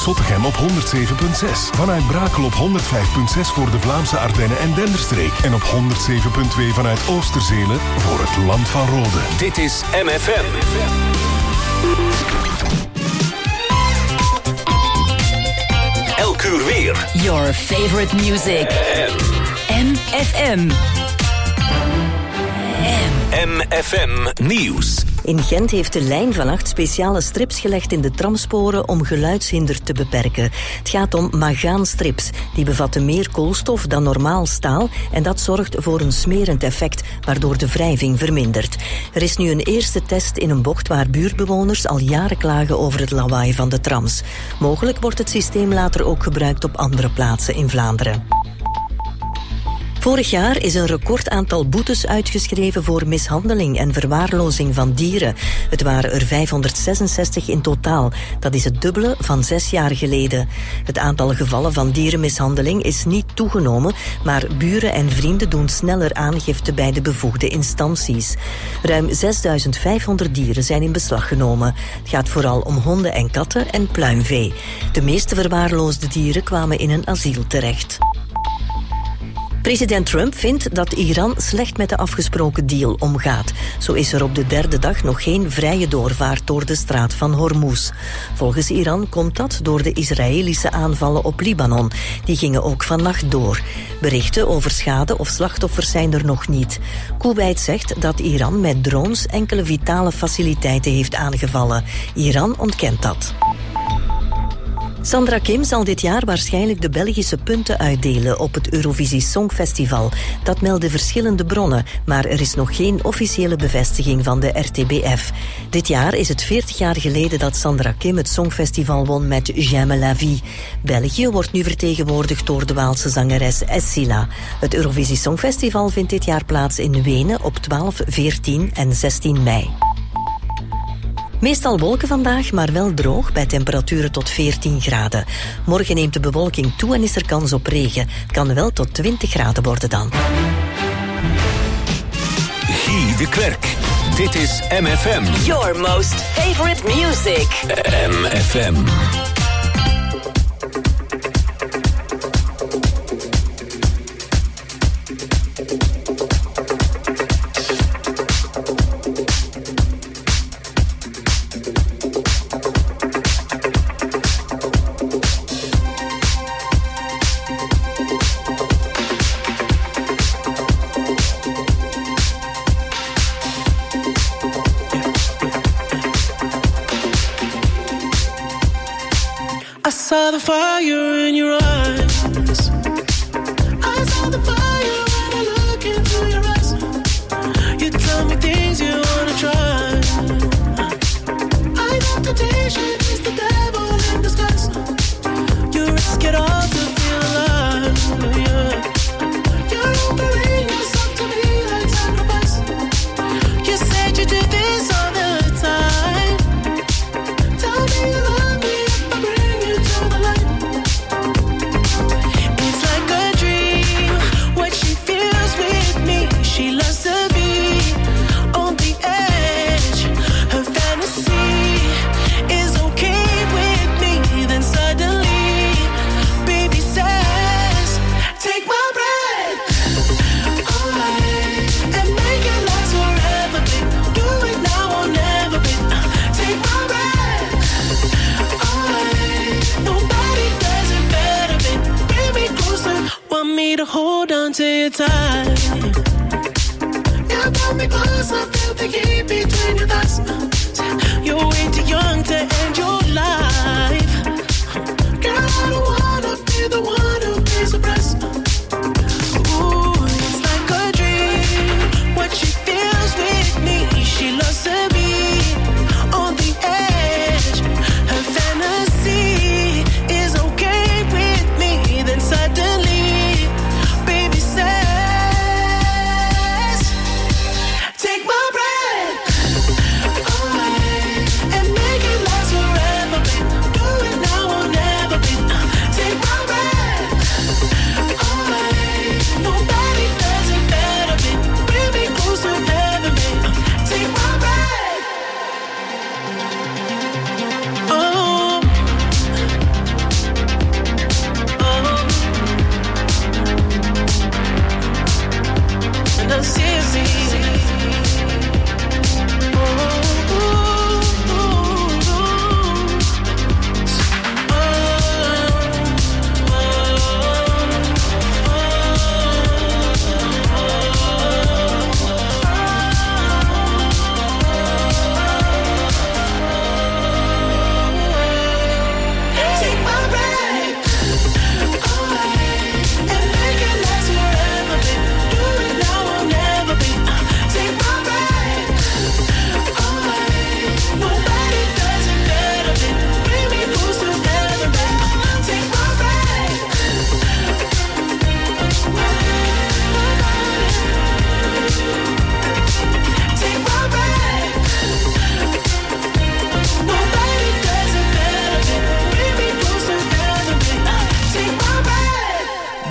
Zottegem op 107.6. Vanuit Brakel op 105.6 voor de Vlaamse Ardennen en Denderstreek. En op 107.2 vanuit Oosterzelen voor het Land van Rode. Dit is MFM. Elk uur weer. Your favorite music. MFM. MFM Nieuws. In Gent heeft de lijn vannacht speciale strips gelegd in de tramsporen om geluidshinder te beperken. Het gaat om magaanstrips. Die bevatten meer koolstof dan normaal staal en dat zorgt voor een smerend effect, waardoor de wrijving vermindert. Er is nu een eerste test in een bocht waar buurtbewoners al jaren klagen over het lawaai van de trams. Mogelijk wordt het systeem later ook gebruikt op andere plaatsen in Vlaanderen. Vorig jaar is een record aantal boetes uitgeschreven voor mishandeling en verwaarlozing van dieren. Het waren er 566 in totaal. Dat is het dubbele van 6 jaar geleden. Het aantal gevallen van dierenmishandeling is niet toegenomen, maar buren en vrienden doen sneller aangifte bij de bevoegde instanties. Ruim 6500 dieren zijn in beslag genomen. Het gaat vooral om honden en katten en pluimvee. De meeste verwaarloosde dieren kwamen in een asiel terecht. President Trump vindt dat Iran slecht met de afgesproken deal omgaat. Zo is er op de derde dag nog geen vrije doorvaart door de straat van Hormuz. Volgens Iran komt dat door de Israëlische aanvallen op Libanon. Die gingen ook vannacht door. Berichten over schade of slachtoffers zijn er nog niet. Kuwait zegt dat Iran met drones enkele vitale faciliteiten heeft aangevallen. Iran ontkent dat. Sandra Kim zal dit jaar waarschijnlijk de Belgische punten uitdelen op het Eurovisie Songfestival. Dat melden verschillende bronnen, maar er is nog geen officiële bevestiging van de RTBF. Dit jaar is het 40 jaar geleden dat Sandra Kim het Songfestival won met J'aime la vie. België wordt nu vertegenwoordigd door de Waalse zangeres Essila. Het Eurovisie Songfestival vindt dit jaar plaats in Wenen op 12, 14 en 16 mei. Meestal wolken vandaag, maar wel droog bij temperaturen tot 14 graden. Morgen neemt de bewolking toe en is er kans op regen. Het kan wel tot 20 graden worden dan. Guy de Klerk. Dit is MFM. Your most favorite music. MFM. Saw the fire in your eyes. I saw the fire when I look into your eyes. You tell me things you wanna try. I know temptation is the devil in disguise. You risk it all to feel alive. Yeah. You're offering yourself to me like sacrifice. You said you do this all the time. Tell me you love me. She loves to be on the edge. Her fantasy is okay with me. Then suddenly, baby says, take my breath away and make it last forever, babe. Do it now or never, babe. Take my breath away. Nobody does it better, babe. Bring me closer. Want me to hold on to your tight. Pull me close, I feel the heat between your thighs. You're way too young to end your life. Girl, I don't wanna be the one who pays the price. Ooh, it's like a dream. What she feels with me, she loves to be on the edge. Her fantasy is okay with me. Then suddenly, baby says,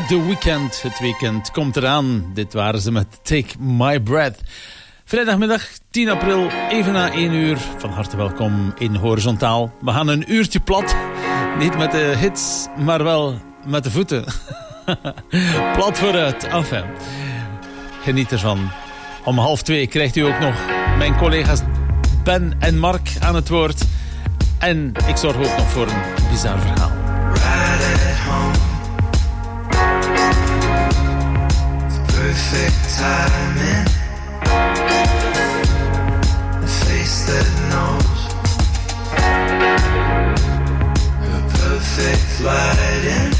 The Weeknd. Het weekend komt eraan. Dit waren ze met Take My Breath. Vrijdagmiddag 10 april, even na 1 uur. Van harte welkom in Horizontaal. We gaan een uurtje plat. Niet met de hits, maar wel met de voeten. Plat vooruit, enfin. Geniet ervan. Om 1:30 krijgt u ook nog mijn collega's Ben en Mark aan het woord. En ik zorg ook nog voor een bizar verhaal. Right at home. Perfect timing. A face that knows. A perfect lighting.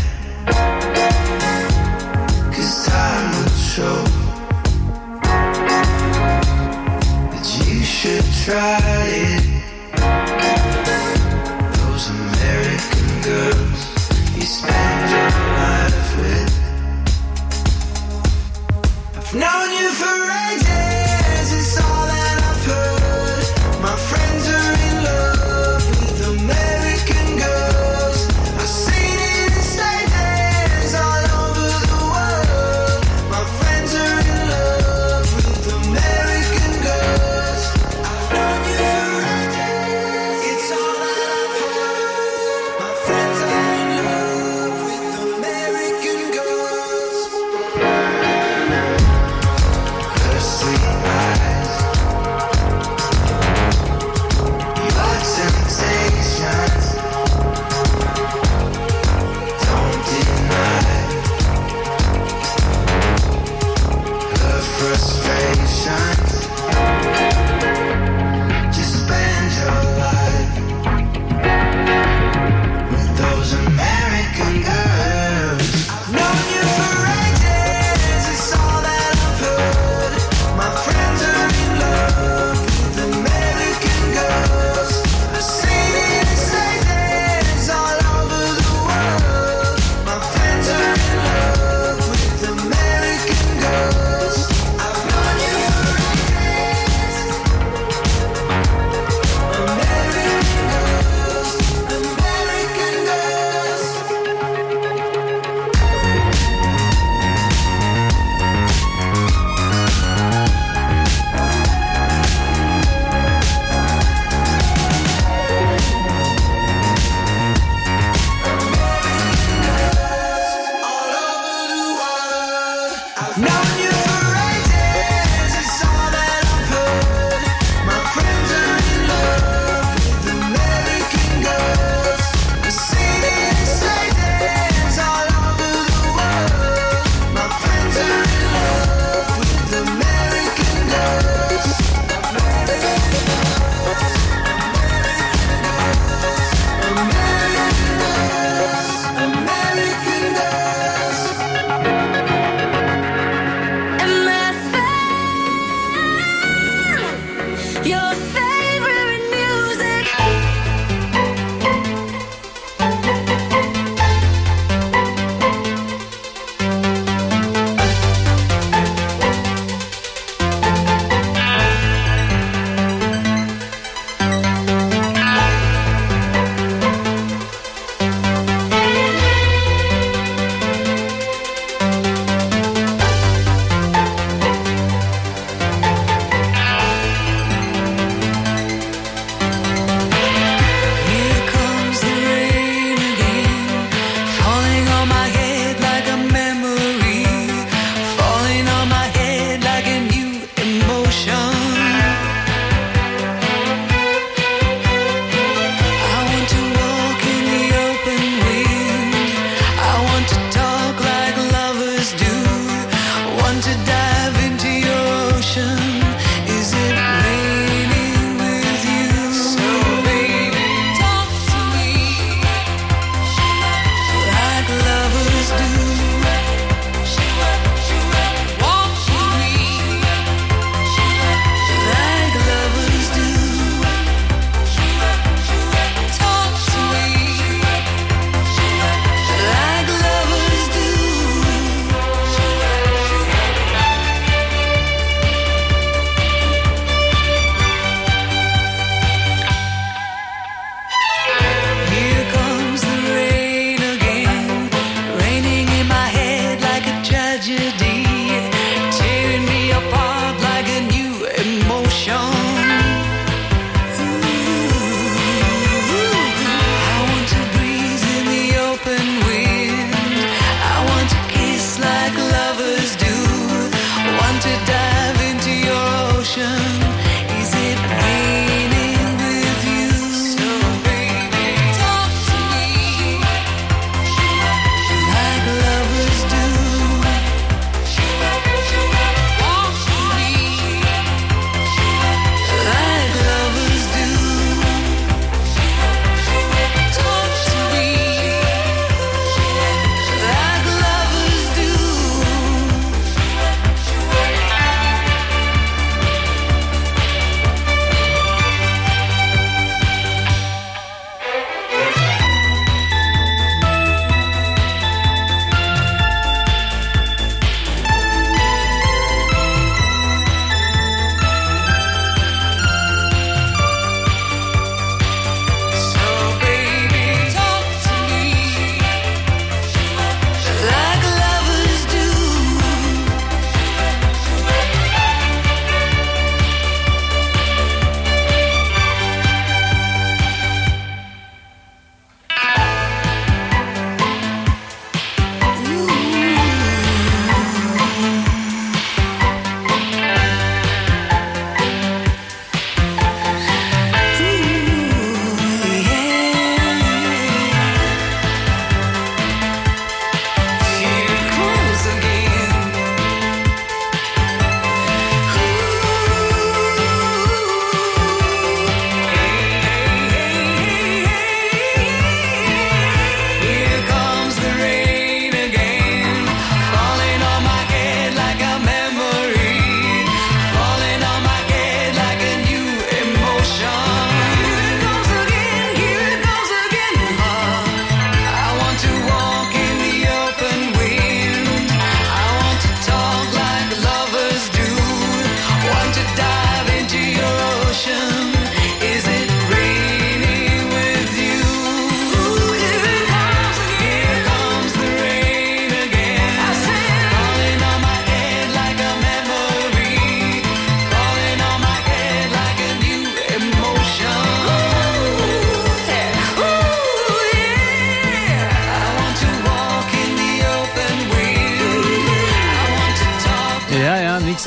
'Cause time will show that you should try it. Those American girls you spend your life with. I've known you for ages, it's all that I've heard. My friend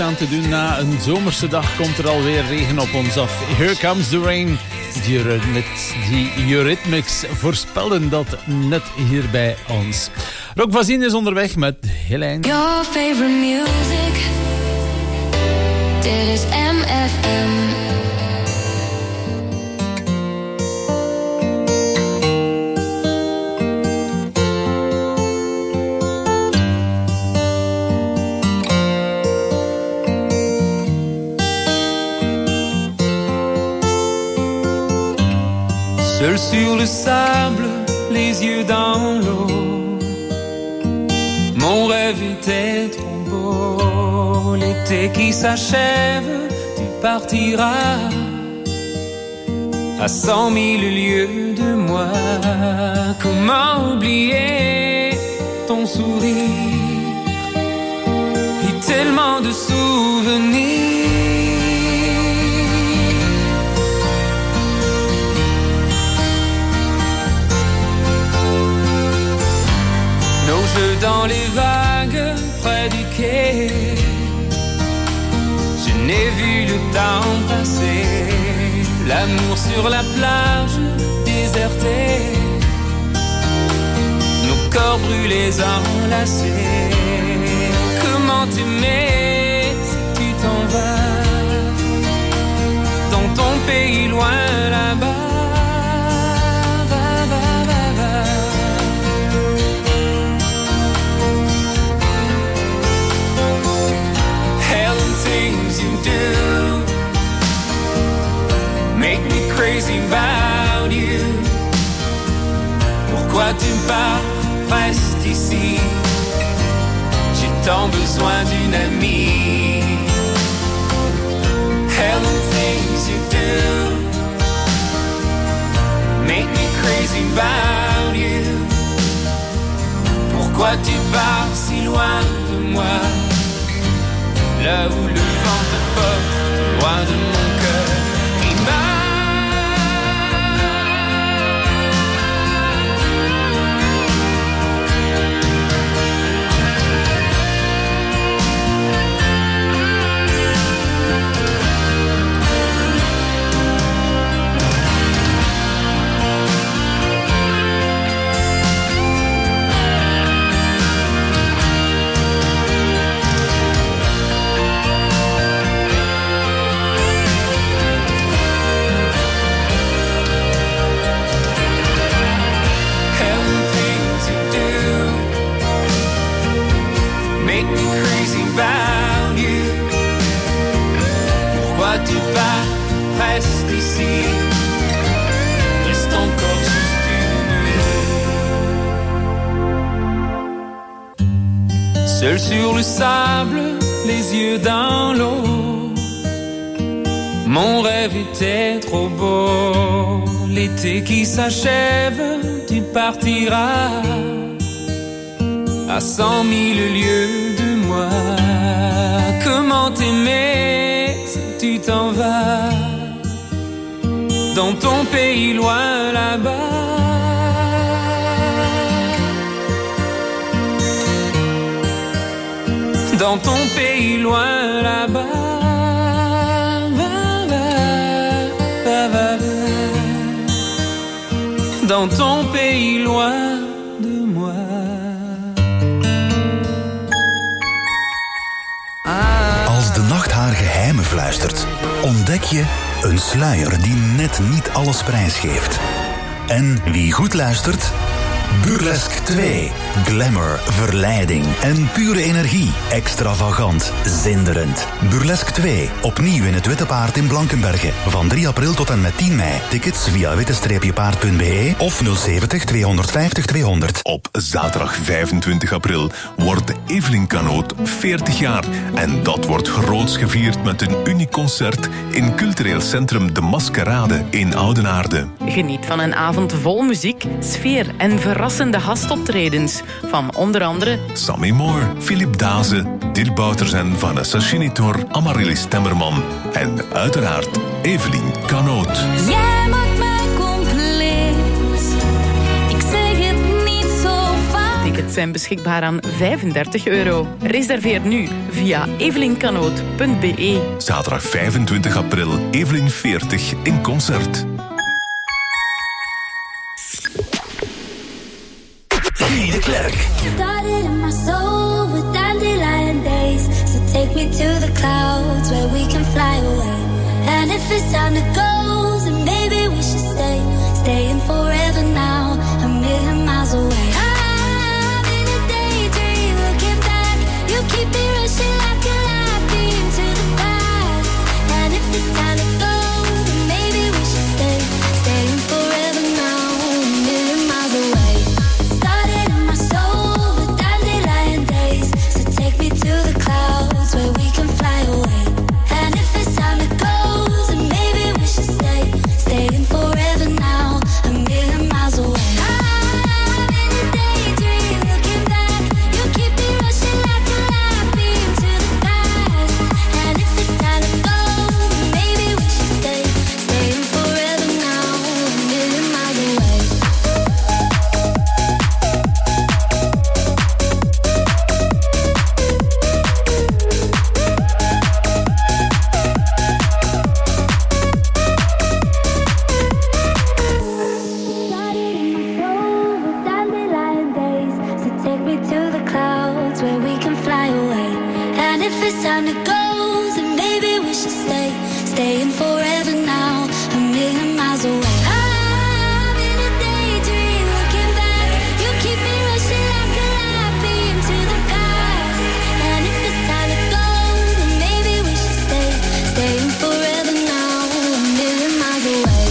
aan te doen. Na een zomerse dag komt er alweer regen op ons af. Here comes the rain. Die Eurythmics voorspelden dat net hier bij ons. Rock Voisine is onderweg met Helene. Your favorite music. Dit is MFM. Seul sur le sable, les yeux dans l'eau, mon rêve était trop beau. L'été qui s'achève, tu partiras à 100 000 lieues de moi. Comment oublier ton sourire et tellement de souvenirs. Nos jeux dans les vagues près du quai, je n'ai vu le temps passer. L'amour sur la plage désertée, nos corps brûlés enlacés. Comment t'aimer si tu t'en vas dans ton pays loin là-bas. Make me crazy about you. Pourquoi tu pars, reste ici. J'ai tant besoin d'une amie. Hell and things you do make me crazy about you. Pourquoi tu pars si loin de moi, là où le vent te porte, loin de mon cœur qui bat. Tu pars, reste ici, reste encore juste une nuit. Seul sur le sable, les yeux dans l'eau, mon rêve était trop beau. L'été qui s'achève, tu partiras à 100 000 lieues de moi. Comment t'aimer si tu t'en vas dans ton pays loin là-bas. Dans ton pays loin là-bas. Dans ton pays loin de moi. Als de nacht haar geheimen fluistert, ontdek je een sluier die net niet alles prijsgeeft. En wie goed luistert, Burlesque 2. Glamour, verleiding en pure energie. Extravagant, zinderend. Burlesque 2. Opnieuw in het Witte Paard in Blankenberge. Van 3 april tot en met 10 mei. Tickets via witte-paard.be of 070 250 200. Op zaterdag 25 april wordt Evelien Canoot 40 jaar. En dat wordt groots gevierd met een uniek concert in cultureel centrum De Maskerade in Oudenaarde. Geniet van een avond vol muziek, sfeer en verrassende gastoptredens. Van onder andere Sammy Moore, Philip Daze, Dirk Bouters en Vanessa Schinitor, Amaryllis Temmerman en uiteraard Evelien Canoot. Jij maakt mij compleet. Ik zeg het niet zo vaak. Tickets tickets zijn beschikbaar aan €35. Reserveer nu via evelynkanoot.be. Zaterdag 25 april, Evelyn 40 in concert. Guy de Klerk. Started in my soul with dandelion days. So take me to the clouds where we can fly away. And if it's time to go, then maybe we should stay. Staying forever now, a million miles away. I'm in a daydream, looking back. You keep me rushing like a light beam to the past. And if it's time to go, then maybe we should stay. Staying forever now, a million miles away. Started in my soul with dandelion days. So take me to the clouds where we can fly away. And if it's time to go, then maybe we should stay. Staying forever now, a million miles away. I'm in a daydream, looking back. You keep me rushing like a light beam to the past. And if it's time to go, then maybe we should stay. Staying forever now, a million miles away. Started in my soul with dandelion days. So take me to the clouds where we can fly away. And if it's time to go, then maybe we should stay. Staying forever now, a million miles away. I'm in a daydream, looking back. You keep me rushing like a light beam to the past. And if it's time to go, then maybe we should stay. Staying forever now, a million miles away.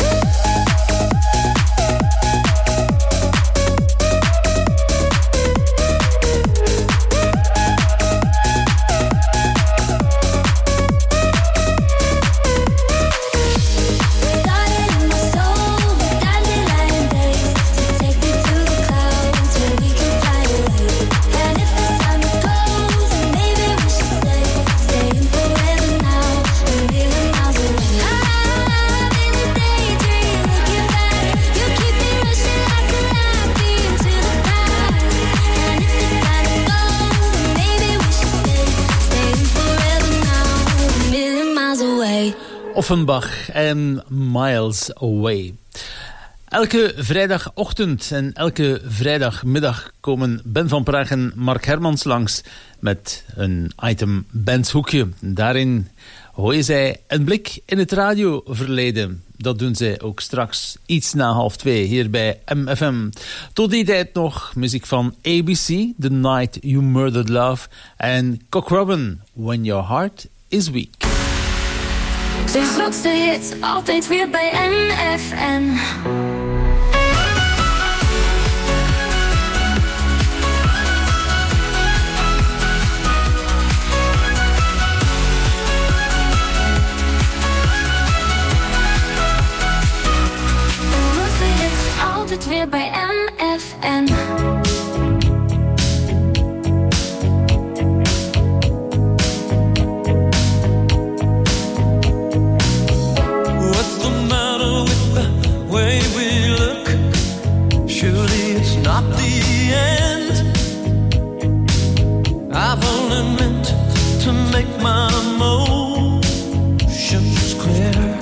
Started in my soul with dandelion days. So take me to the clouds where we can fly away. And if it's time to go, then maybe we should stay. Staying forever now, a million miles away. I'm in a daydream, looking back. You keep me rushing like a light beam to the past. And if it's time to go, then maybe we should stay. Staying forever now, a million miles away. Offenbach en Miles Away. Elke vrijdagochtend en elke vrijdagmiddag komen Ben van Praag en Mark Hermans langs met een item Ben's Hoekje. Daarin gooien zij een blik in het radioverleden. Dat doen zij ook straks iets na 1:30 hier bij MFM. Tot die tijd nog muziek van ABC, The Night You Murdered Love en Cock Robin, When Your Heart Is Weak. De grootste hits, altijd weer bij MFM. De grootste hits, altijd weer bij MFM. What's the matter with the way we look? Surely it's not the end. I've only meant to make my emotions clear.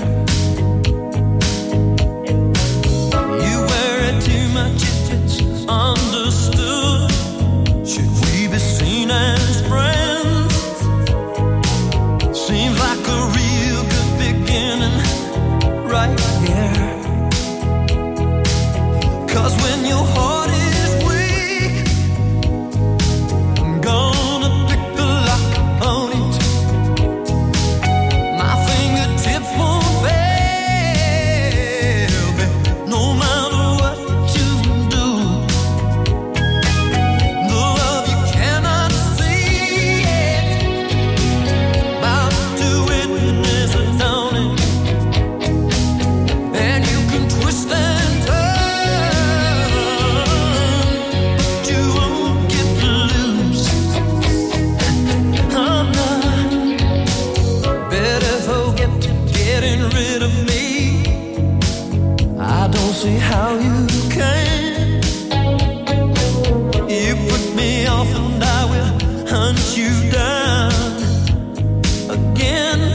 You worry too much if it's understood. Should we be seen as friends? Seems like a real good beginning right here. 'Cause when your heart is weak, I'm gonna pick the lock on it. My fingertips won't fail me, no matter what you do. The love you cannot see it, about to witness a dawning. And you can twist and turn, but you won't get loose. I'm not better forget getting rid of me. I don't see how you can. You off and I will hunt you down again.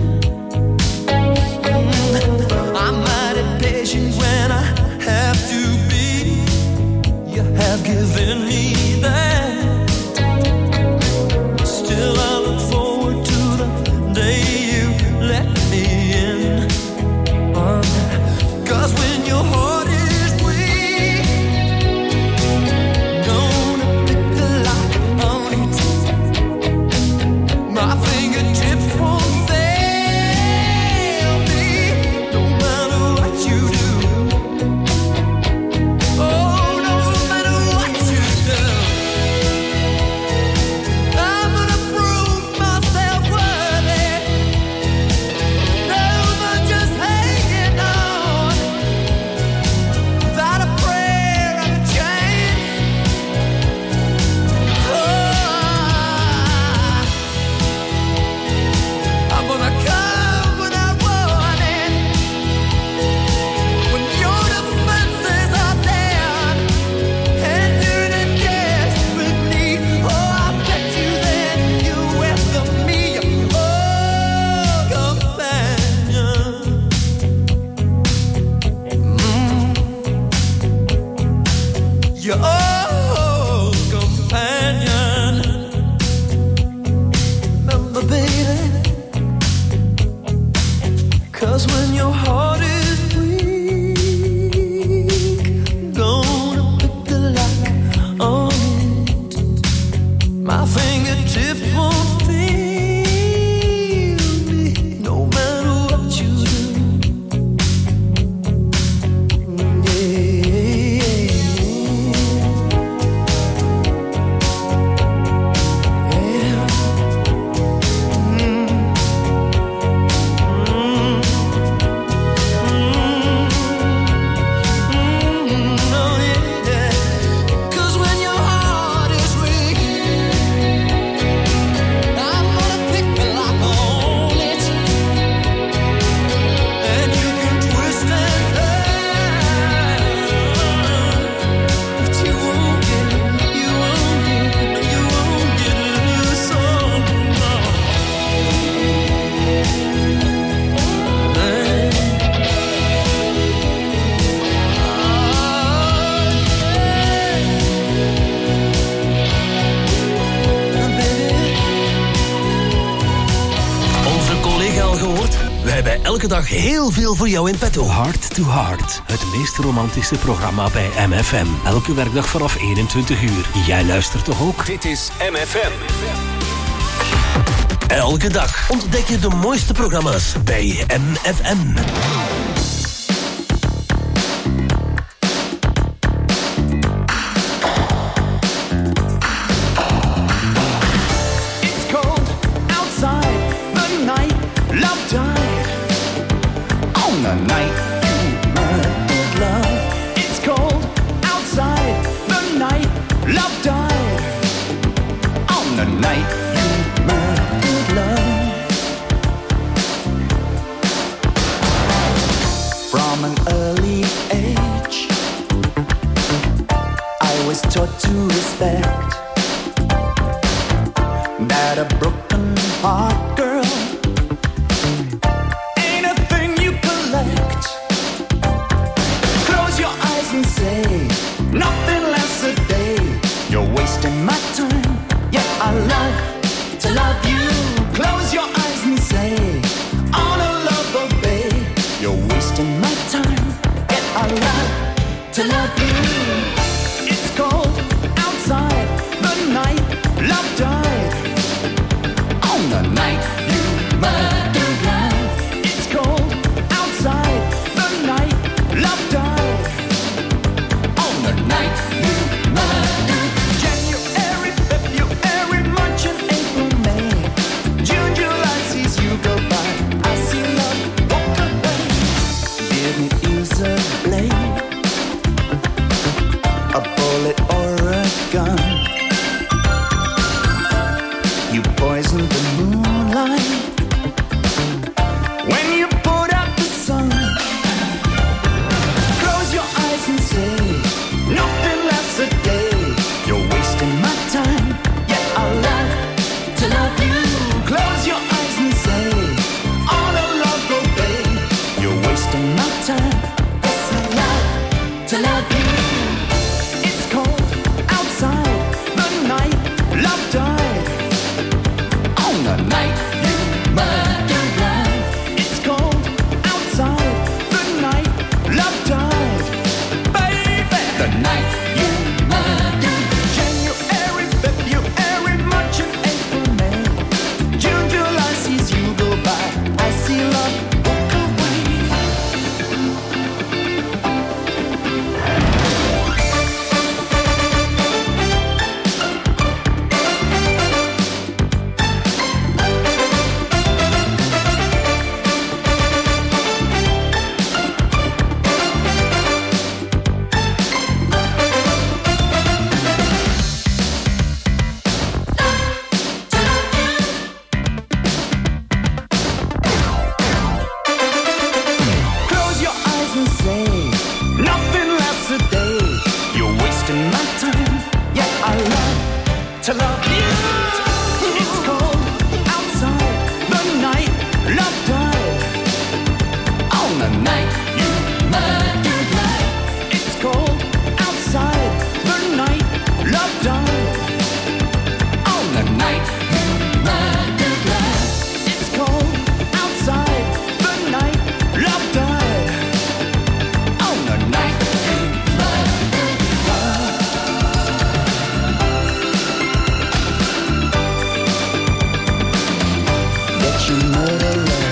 I'm mighty patient when I have to be. You have given me that. Still I look forward to the day you let me in. 'Cause when your heart is weak, gonna pick the lock on it. My fingertips won't fail me, no matter what you do. Oh, no matter what you do. I'm gonna prove myself worthy. No more just hanging on without a prayer and a chance. I'm gonna come without warning when your defenses are down and you're in desperate need. Oh, I bet you then you welcome me, oh, companion. Your old companion. Remember, baby, 'cause when your heart is weak, gonna pick the lock on it. My fingertips won't fail me, no matter what you do. Elke dag heel veel voor jou in petto. Heart to Heart, het meest romantische programma bij MFM. Elke werkdag vanaf 21 uur. Jij luistert toch ook? Dit is MFM. Elke dag ontdek je de mooiste programma's bij MFM. It's cold outside, the night, love died. On the night you murdered love. It's cold outside, the night, love died. On the night you murdered love. From an early age, I was taught to respect that a broken heart girl ain't a thing you collect. Close your eyes and say nothing lasts a day. You're wasting my time, yet I love to love you. Close your eyes and say on a love obey. You're wasting my time, yet I love to love you. It's cold outside, the night, love died. On the night you murdered love. It's cold outside, the night, love died. On the night you murdered. January, February, March and April, May, June, July sees you go by. I see love walk away. Didn't use a blade, a bullet or a gun. You poisoned the moonlight when you put out the sun. Close your eyes and say nothing lasts a day. You're wasting my time, to love you. It's cold outside, the night love died. On the night you murdered love. It's cold outside, the night love died. Baby, the night you murdered. January, February, March and April, May. June, July sees you go by. I see love walk away. Close your eyes and say nothing lasts a day. You're wasting my time. Yeah, I love to love you. It's cold outside, the night love died. On the night you murdered love. It's cold outside, the night love died. On the night you murdered love. It's cold outside, the night love died. On the night you murdered love. That you murder love.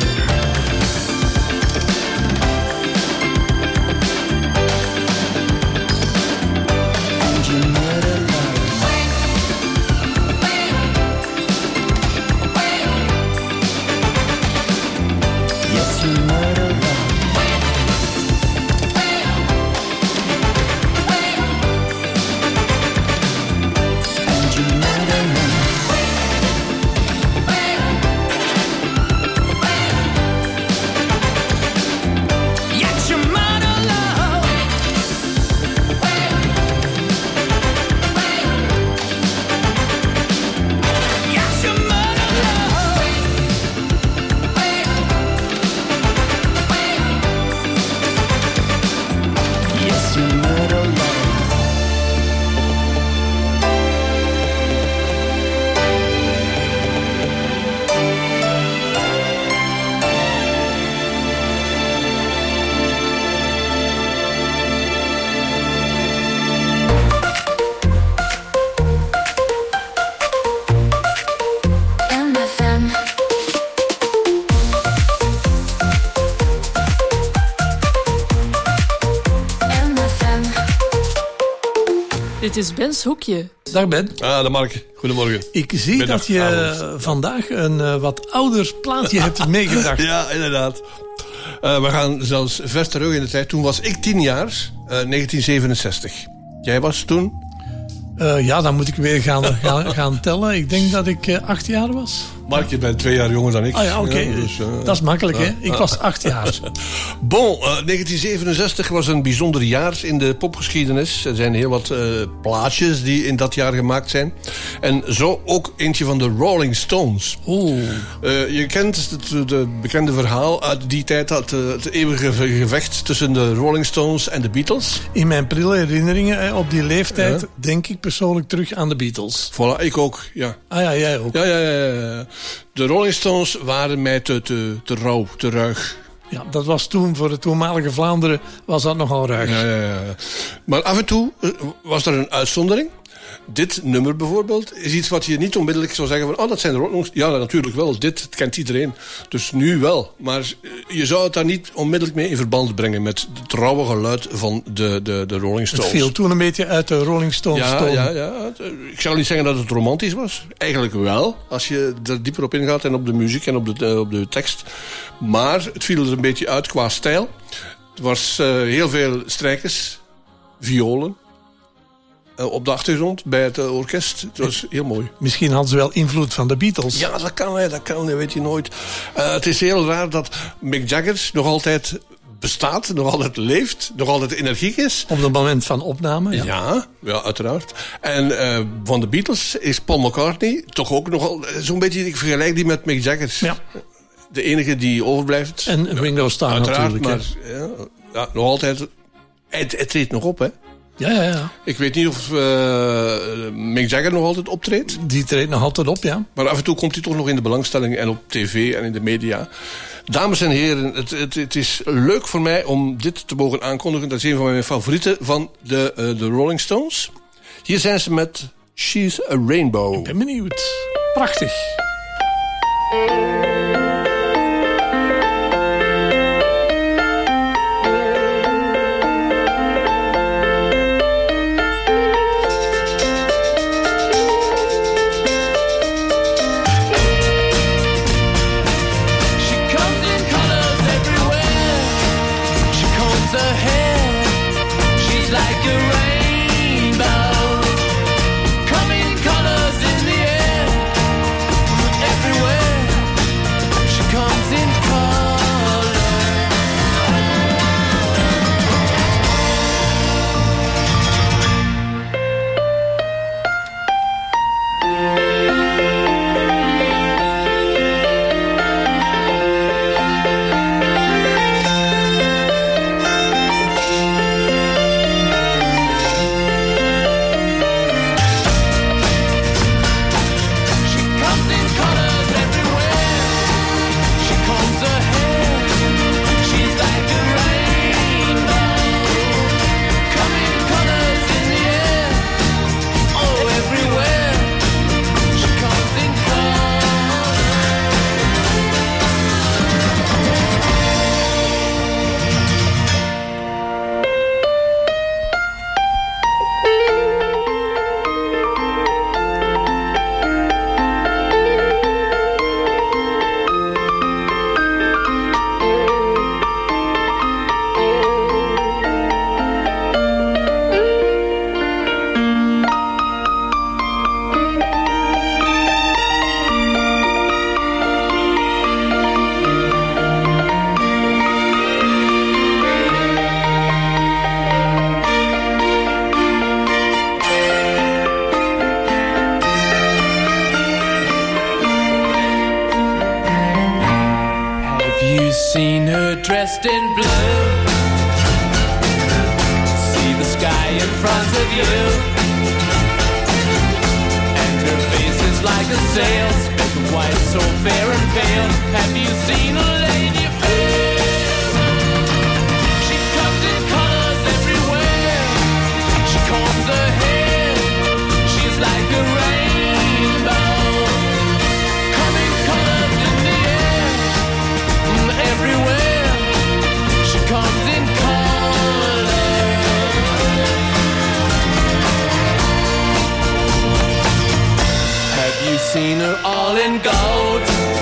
And you murder love. Yes, you murder love. And you murder love. Yes, you murder love. Yes, you murder love. Yes, you murder love. MFM. MFM. Dit is Ben's Hoekje. Dag Ben. Dag Mark, goedemorgen. Ik zie Middag, dat je avond. vandaag een wat ouder plaatje hebt meegebracht. Ja, inderdaad. We gaan zelfs ver terug in de tijd. Toen was ik 10 jaar, 1967. Jij was toen? Ja, dan moet ik weer gaan tellen. Ik denk dat ik 8 jaar was. Mark, je bent 2 jaar jonger dan ik. Ah ja, oké. Dat is makkelijk, hè? Ik was 8 jaar. Bon, 1967 was een bijzonder jaar in de popgeschiedenis. Er zijn heel wat plaatjes die in dat jaar gemaakt zijn. En zo ook eentje van de Rolling Stones. Je kent het bekende verhaal uit die tijd, het eeuwige gevecht tussen de Rolling Stones en de Beatles. In mijn prille herinneringen op die leeftijd denk ik persoonlijk terug aan de Beatles. Voilà, ik ook, ja. Ah ja, jij ook. Ja. De Rolling Stones waren mij te rauw, te ruig. Ja, dat was toen, voor het toenmalige Vlaanderen, was dat nogal ruig. Ja. Maar af en toe was er een uitzondering. Dit nummer bijvoorbeeld is iets wat je niet onmiddellijk zou zeggen van, oh, dat zijn de Rolling Stones. Ja, natuurlijk wel. Dit kent iedereen. Dus nu wel. Maar je zou het daar niet onmiddellijk mee in verband brengen met het rauwe geluid van de Rolling Stones. Het viel toen een beetje uit de Rolling Stones. Ja. Ik zou niet zeggen dat het romantisch was. Eigenlijk wel, als je er dieper op ingaat en op de muziek en op de tekst. Maar het viel er een beetje uit qua stijl. Er was heel veel strijkers, violen. Op de achtergrond bij het orkest. Het was heel mooi. Misschien hadden ze wel invloed van de Beatles. Ja, dat kan, weet je nooit. Het is heel raar dat Mick Jagger nog altijd bestaat, nog altijd leeft, nog altijd energiek is. Op het moment van opname, ja. Ja, uiteraard. En van de Beatles is Paul McCartney toch ook nogal zo'n beetje, ik vergelijk die met Mick Jagger. Ja. De enige die overblijft. En Ringo Starr uiteraard, natuurlijk. Maar ja, nog altijd Het treedt nog op, hè? Ja. Ik weet niet of Mick Jagger nog altijd optreedt. Die treedt nog altijd op, ja. Maar af en toe komt hij toch nog in de belangstelling en op tv en in de media. Dames en heren, het is leuk voor mij om dit te mogen aankondigen. Dat is een van mijn favorieten van de Rolling Stones. Hier zijn ze met She's a Rainbow. Ik ben benieuwd. Prachtig. Seen her dressed in blue. See the sky in front of you. And her face is like a sail, speck of white, so fair and pale. Have you seen a lady fair? She comes in colors everywhere. She combs her hair. She's like a rainbow. Coming colors in the air. Everywhere she comes in color. Have you seen her all in gold,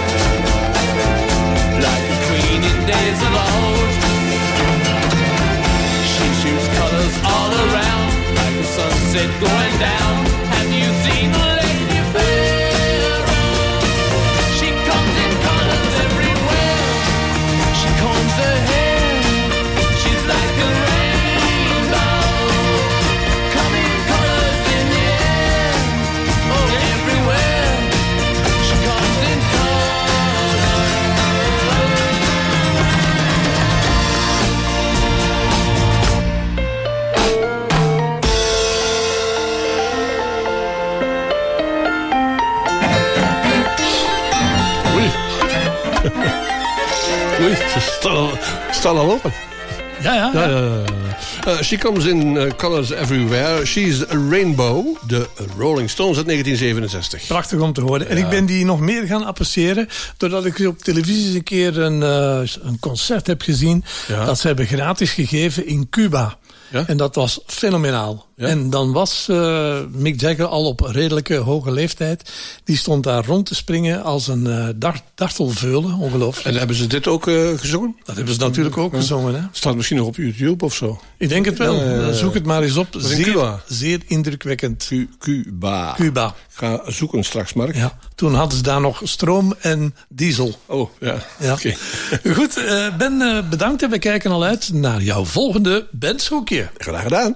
like a queen in days of old? She shoots colors all around, like the sunset going down. Have you seen a lady fair? She comes in colors everywhere. She combs her hair. She's like a rainbow. Coming colors in the air. Oh, everywhere. She comes in Oei, ze staan al open. Ja. She comes in colors everywhere. She's a rainbow. De Rolling Stones uit 1967. Prachtig om te horen. En ik ben die nog meer gaan appreciëren doordat ik op televisie eens een keer een concert heb gezien. Ja. Dat ze hebben gratis gegeven in Cuba. Ja? En dat was fenomenaal. Ja? En dan was Mick Jagger al op redelijke hoge leeftijd. Die stond daar rond te springen als een dartelveulen. Ongelooflijk. En hebben ze dit ook gezongen? Dat hebben ze natuurlijk ook gezongen. Hè? Staat misschien nog op YouTube of zo? Ik denk het wel. Zoek het maar eens op. Cuba. Zeer indrukwekkend. Cuba. Cuba. Ga zoeken straks, Mark. Ja. Toen hadden ze daar nog stroom en diesel. Oh, ja. Okay. Goed, Ben, bedankt en we kijken al uit naar jouw volgende bandhoekje. Graag gedaan.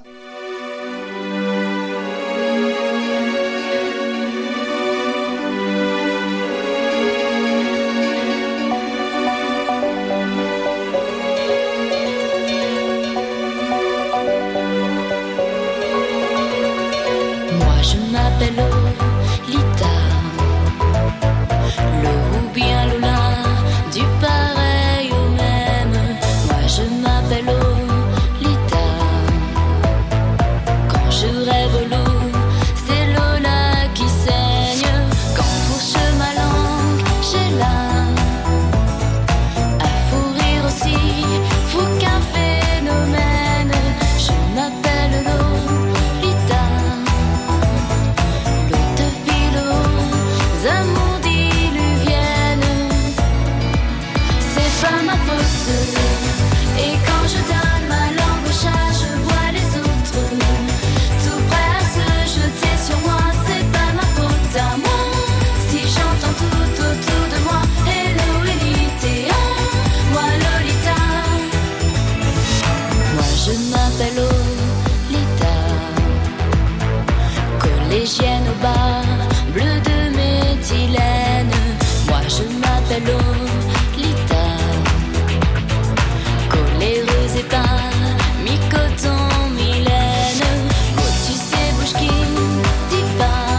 je m'appelle Lolita. Lo ou bien Lola, du pareil au même. Moi je m'appelle Lolita. Quand je rêve l'eau, c'est Lola qui saigne. Quand fourche ma langue, j'ai la. À fou rire aussi, fou qu'un phénomène. Je m'appelle Lolita. L'eau te file aux amours diluviennes. C'est pas ma faute. Et quand je donne ma langue au chat, je vois les autres tout prêts à se jeter sur moi. C'est pas ma faute à moi. Si j'entends tout autour de moi, hello Elita, moi Lolita. Moi je m'appelle Lolita. Collégienne au bar, bleu de méthylène. Moi je m'appelle Lolita. Coléreuse et pas mi-coton, mi-laine. Oh tu sais bouge qui dit pas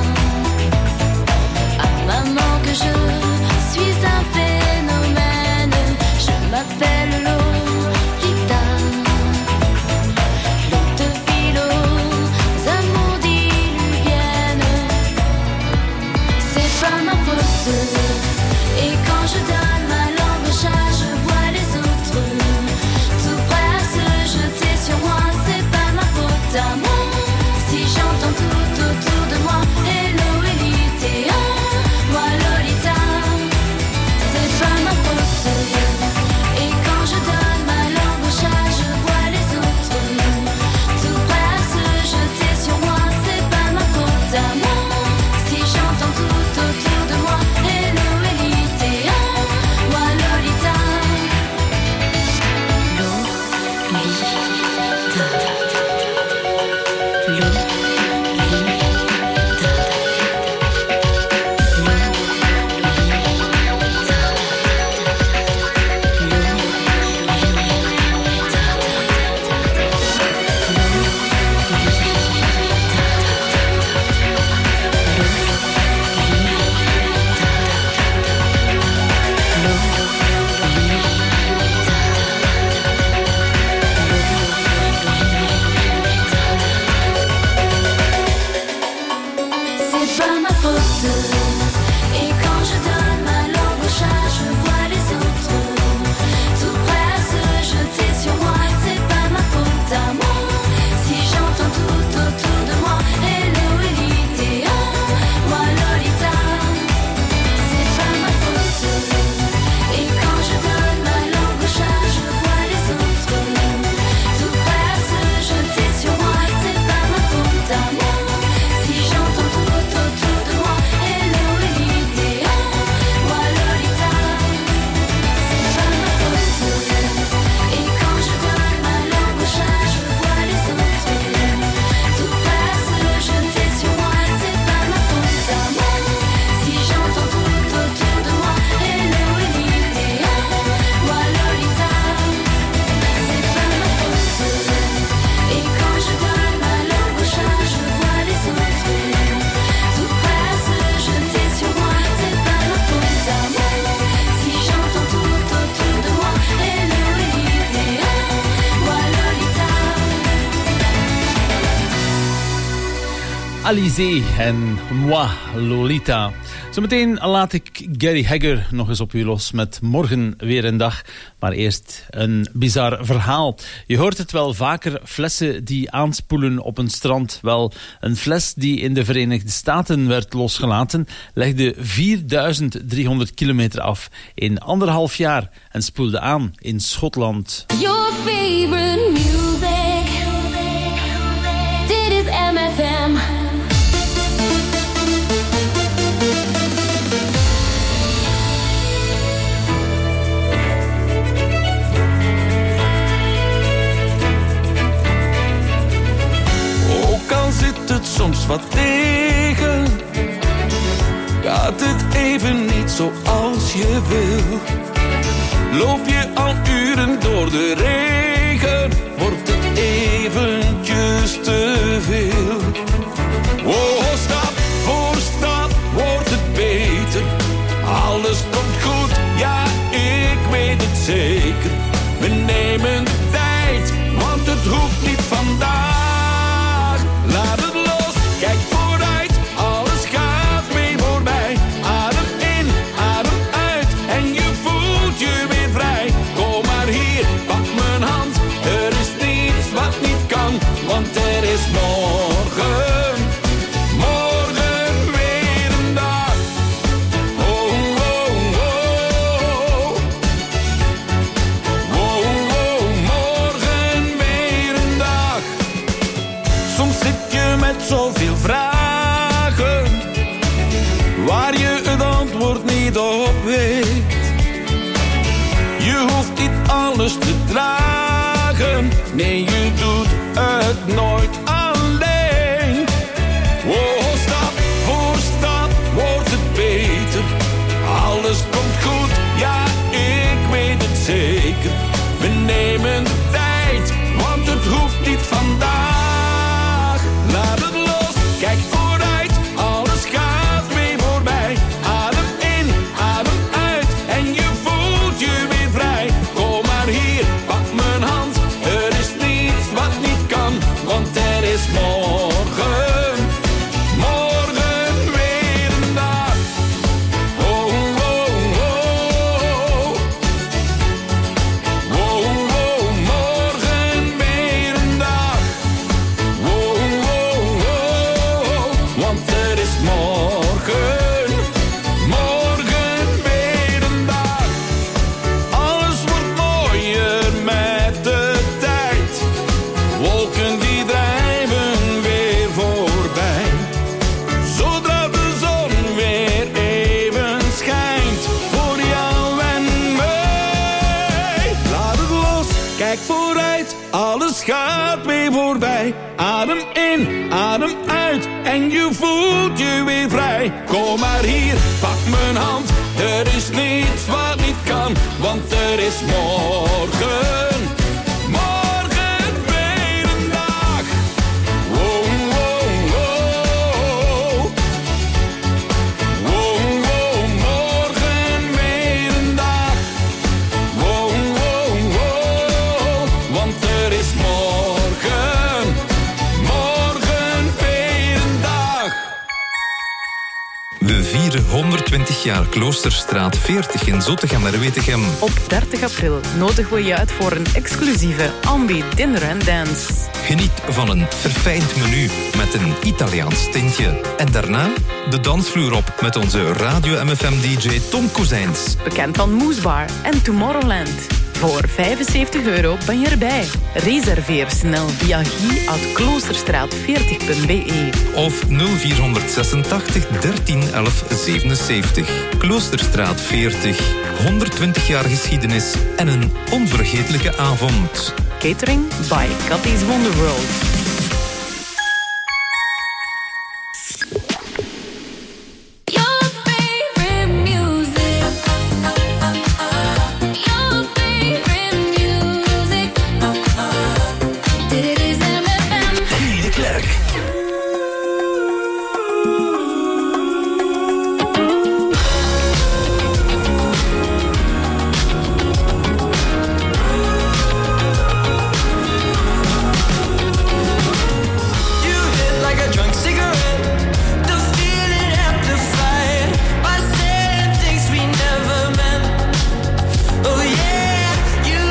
à maman que je suis un phénomène. Je m'appelle Lolita. L'eau te file aux amours diluviennes. C'est pas ma faute. Et quand je donne ma langue au chat, je vois les autres tout prêts à se jeter sur moi. C'est pas ma faute à moi. Si j'entends tout autour de moi, hello Elita, moi Lolita. C'est pas ma faute. Et quand je donne ma langue au chat, je vois les autres tout prêts à se jeter sur moi. C'est pas ma faute à moi. Si j'entends tout autour de moi, hello Elita, moi Lolita. C'est pas ma faute. Et quand je donne ma langue au chat, je vois les autres tout prêts à se jeter sur moi. C'est pas ma faute à moi. Si j'entends tout autour de moi, hello Elita, moi Lolita. C'est pas ma faute. Et quand je donne ma langue au chat, je vois les autres tout prêts à se jeter sur moi. C'est pas ma faute à moi. Si j'entends tout autour de moi, hello Elita, moi Lolita. C'est pas ma faute. Et quand je donne ma langue au chat, je vois les autres tout prêts à se jeter sur moi. C'est pas ma faute à moi. Si j'entends tout autour de moi, hello Elita, moi Lolita. C'est pas ma faute. Et quand je donne ma langue au chat, je vois les autres tout prêts à se jeter sur moi. C'est pas ma faute à moi. Si j'entends tout autour de moi, hello Elita, moi Lolita. Alizé en Moi Lolita. Zometeen laat ik Gary Hegger nog eens op u los met Morgen weer een dag. Maar eerst een bizar verhaal. Je hoort het wel vaker, flessen die aanspoelen op een strand. Wel, een fles die in de Verenigde Staten werd losgelaten, legde 4300 kilometer af in 1,5 jaar en spoelde aan in Schotland. Your favorite music. Dit is MFM. Ook al zit het soms wat tegen, gaat het even niet zoals je wil. Loop je al uren door de regen, wordt het eventjes te veel. Oh, zoveel vragen waar je het antwoord niet op weet. Je hoeft niet alles te dragen, nee, je doet het nooit alleen. Oh, stap voor stap wordt het beter, alles komt goed, ja, ik weet het zeker. We nemen de tijd, want het hoeft niet vandaag. Laat het los, kijk vooruit, alles gaat weer voorbij. Adem in, adem uit en je voelt je weer vrij. Kom maar hier, pak mijn hand, er is niets wat niet kan, want er is morgen, morgen weer een dag. Oh, oh, oh, oh. Oh, oh, morgen weer een dag. Oh, oh, oh, want er is morgen, morgen weer een dag. Alles wordt mooier met de tijd. Wolken die drijven weer voorbij. Zodra de zon weer even schijnt voor jou en mij. Laat het los, kijk vooruit, alles gaat weer voorbij. Adem in, adem uit en je voelt je weer vrij. Kom maar hier, pak mijn hand, er is niets wat niet kan, want er is morgen, morgen weer een dag. Oh, oh, oh. Oh, oh, morgen weer een dag. Oh, oh, oh, want er is morgen, morgen weer een dag. We vieren 120 jaar Kloosterstraat 40 in Zottegem-Merwetegem. Op 30 april nodigen we je uit voor een exclusieve Ambi Dinner and Dance. Geniet van een verfijnd menu met een Italiaans tintje. En daarna de dansvloer op met onze Radio MFM-dj Tom Kozijns. Bekend van Moesbar en Tomorrowland. Voor €75 ben je erbij. Reserveer snel via guy@kloosterstraat40.be. Of 0486 13 11 77. Kloosterstraat 40. 120 jaar geschiedenis en een onvergetelijke avond. Catering by Cathy's Wonderworld.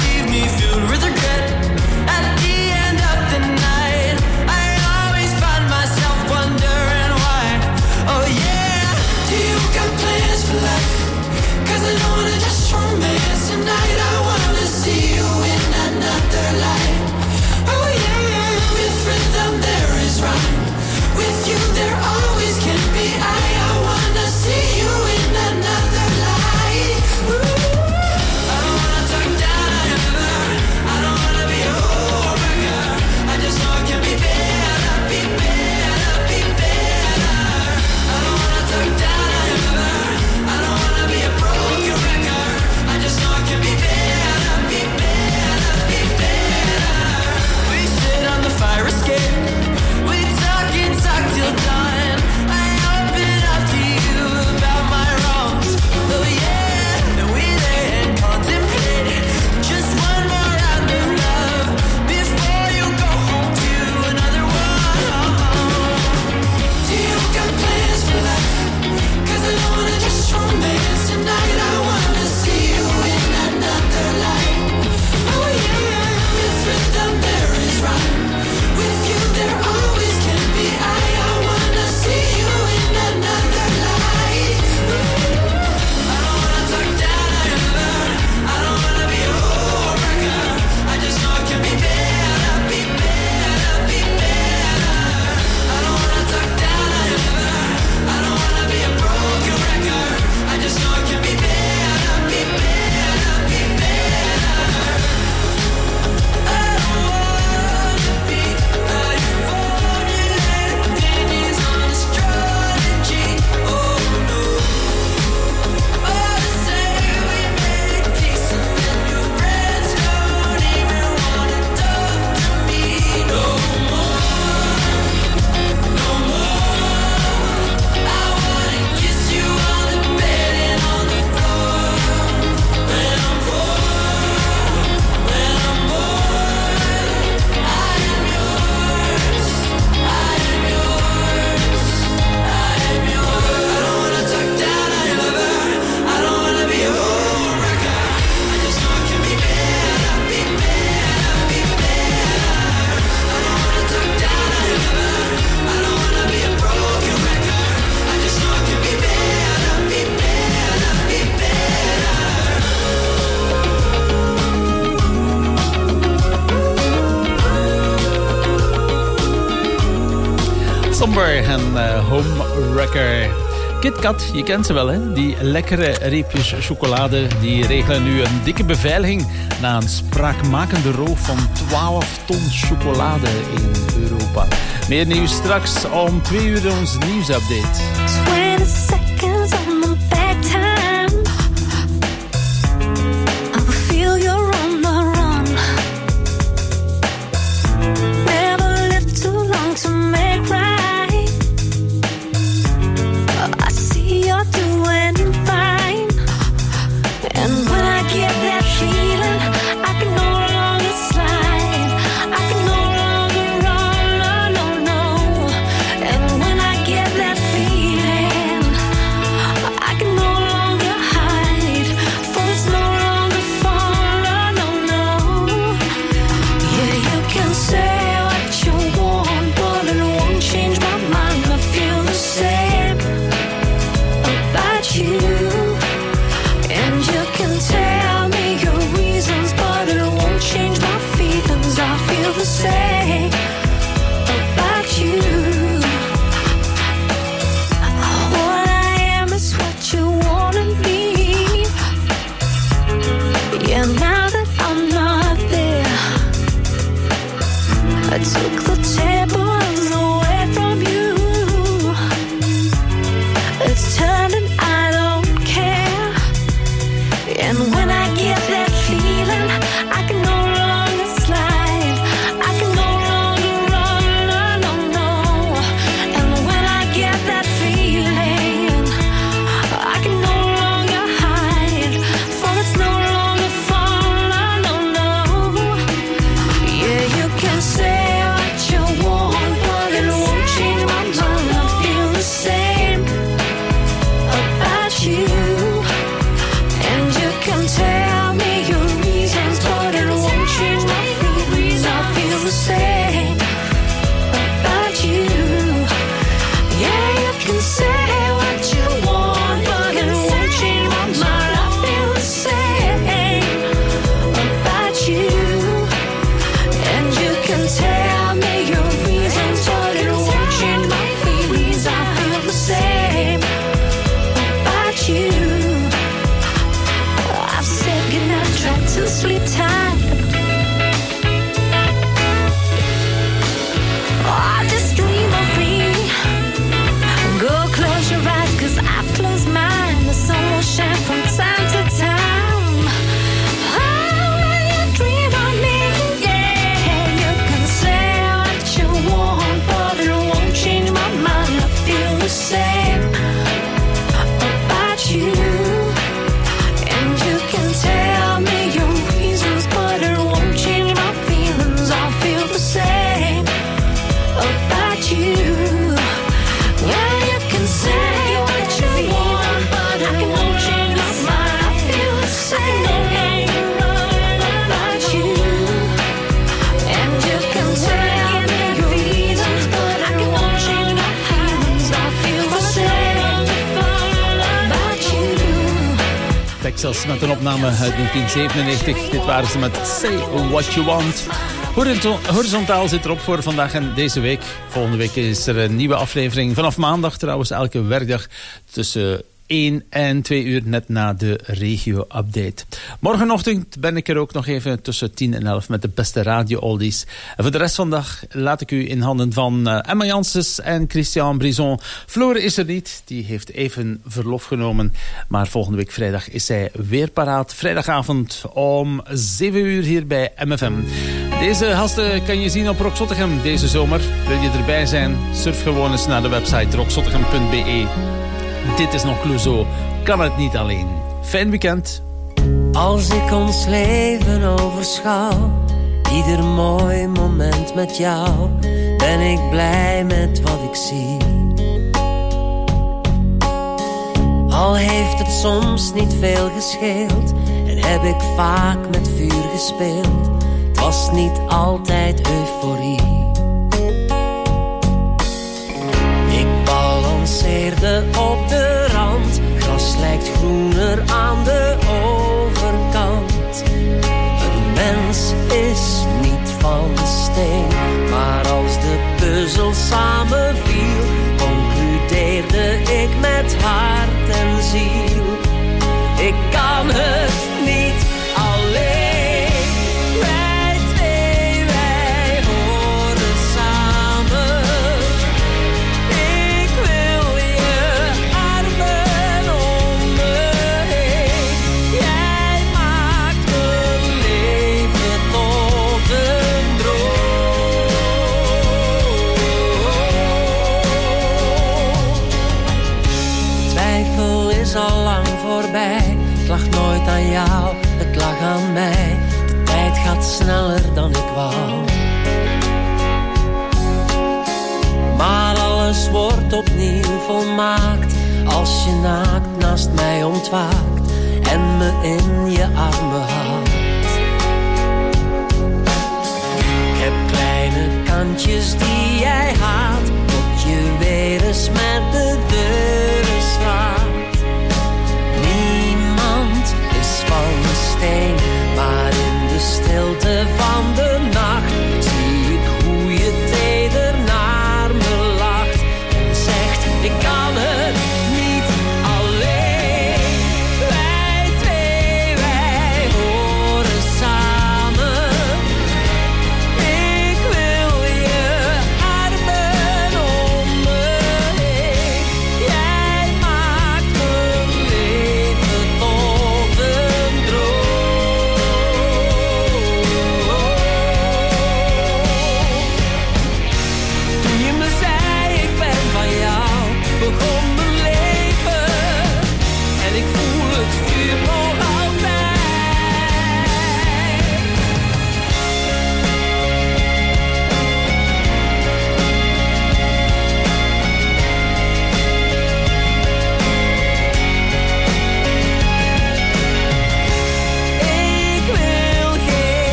Find Somber en Homewrecker. KitKat, je kent ze wel, hè? Die lekkere reepjes chocolade, die regelen nu een dikke beveiliging na een spraakmakende roof van 12 ton chocolade in Europa. Meer nieuws straks om 2 uur in onze nieuwsupdate. 20 seconds on the back time. I will feel you're on the run. Never lived too long to make right. I see you're doing fine. And when I get that feeling, I can no longer slide. I can no longer run, no, no. And when I get that feeling, I can no longer hide. For it's no longer fun, no, no. Yeah, you can say what you want, but it won't change my mind. I feel the same about you. And you can tell me your reasons, but it won't change my feelings. I feel the same about you. What I am is what you wanna be. Yeah, now that I'm not there, I took the tables away from you. It's turning, I don't care. And when I get that feeling, I can no longer slide. I can no longer run, no, no. And when I get that feeling, I can no longer hide. For it's no longer fun, no, no. Yeah, you can say what you want, but it won't change my mind. I feel the same about you. And you can tell me your reasons, but it won't change my feelings. I feel the same about you. Yeah, you can say what you want, but it won't change my mind. I feel the same about you. And you can tell me your reasons, but it won't change my feelings. I feel the same about you. I've said goodnight, tried to sleep tight. Oh, just dream of me. Go close your eyes, 'cause I've closed mine. The sun will shine from time to time. Oh, when you dream of me, yeah, you can say what you want, but it won't change my mind. I feel the same about you. And you can tell me your reasons, but it won't change my feelings. I feel the same about you. Yeah, you can say what you want, but it won't change my mind. I feel the same about you. And you can tell me your reasons, but it won't change my feelings. I feel the same about you. Texas met een opname uit 1997. Dit waren ze met Say What You Want. Horizontaal zit erop voor vandaag en deze week. Volgende week is er een nieuwe aflevering. Vanaf maandag trouwens, elke werkdag tussen 1 en 2 uur net na de regio-update. Morgenochtend ben ik er ook nog even tussen 10 en 11 met de beste radio-oldies. En voor de rest van de dag laat ik u in handen van Emma Janssens en Christian Brison. Floor is er niet, die heeft even verlof genomen. Maar volgende week vrijdag is zij weer paraat. Vrijdagavond om 7 uur hier bij MFM. Deze gasten kan je zien op Rock Zottegem deze zomer. Wil je erbij zijn? Surf gewoon eens naar de website rockzottegem.be. Dit is nog Clouseau, kan het niet alleen. Fijn weekend. Als ik ons leven overschouw, ieder mooi moment met jou, ben ik blij met wat ik zie. Al heeft het soms niet veel gescheeld en heb ik vaak met vuur gespeeld, het was niet altijd euforie. Ik balanceerde op de rand, gras lijkt groener aan de overkant. Een mens is niet van steen, maar als de puzzel samenviel voorbij. Het lag nooit aan jou, het lag aan mij. De tijd gaat sneller dan ik wou. Maar alles wordt opnieuw volmaakt als je naakt naast mij ontwaakt en me in je armen houdt. Ik heb kleine kantjes die